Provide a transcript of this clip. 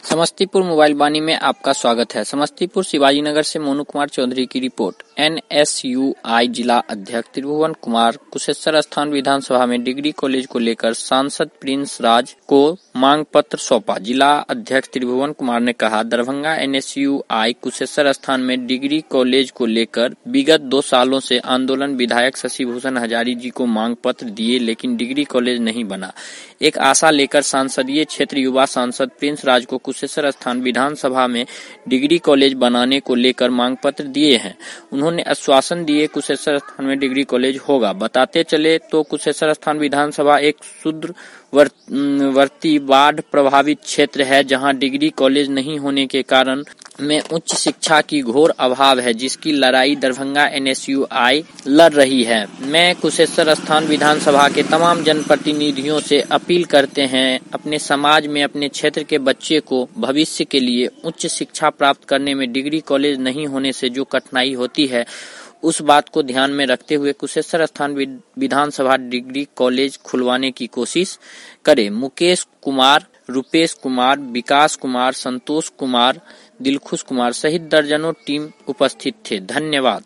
Samastipur mobile वाणी में आपका स्वागत है। समस्तीपुर शिवाजी नगर से मोनू कुमार चौधरी की रिपोर्ट। एनएसयूआई जिला अध्यक्ष त्रिभुवन कुमार कुशेश्वर स्थान विधानसभा में डिग्री कॉलेज को लेकर सांसद प्रिंस राज को मांग पत्र सौंपा। जिला अध्यक्ष त्रिभुवन कुमार ने कहा, दरभंगा एनएसयूआई कुशेश्वर स्थान में डिग्री कॉलेज को लेकर विगत 2 सालों से आंदोलन विधायक शशिभूषण हजारी जी को मांग पत्र दिए, लेकिन डिग्री कॉलेज नहीं बना। एक आशा लेकर संसदीय क्षेत्र युवा सांसद प्रिंस राज को कुशेश्वर स्थान विधानसभा में डिग्री कॉलेज बनाने को लेकर मांग पत्र दिए हैं। उन्होंने आश्वासन दिए कुशेश्वर स्थान में डिग्री कॉलेज होगा। बताते चले तो कुशेश्वर स्थान विधानसभा एक सुदूरवर्ती बाढ़ प्रभावित क्षेत्र है, जहां डिग्री कॉलेज नहीं होने के कारण में उच्च शिक्षा की घोर अभाव है, जिसकी लड़ाई दरभंगा एनएसयूआई लड़ रही है। मैं कुशेश्वर स्थान विधानसभा के तमाम जनप्रतिनिधियों से अपील करते हैं, अपने समाज में अपने क्षेत्र के बच्चे को भविष्य के लिए उच्च शिक्षा प्राप्त करने में डिग्री कॉलेज नहीं होने से जो कठिनाई होती है, उस बात को ध्यान में रखते हुए कुशेश्वर स्थान विधानसभा डिग्री कॉलेज खुलवाने की कोशिश करे। मुकेश कुमार, रुपेश कुमार, विकास कुमार, संतोष कुमार, दिलखुश कुमार सहित दर्जनों टीम उपस्थित थे। धन्यवाद।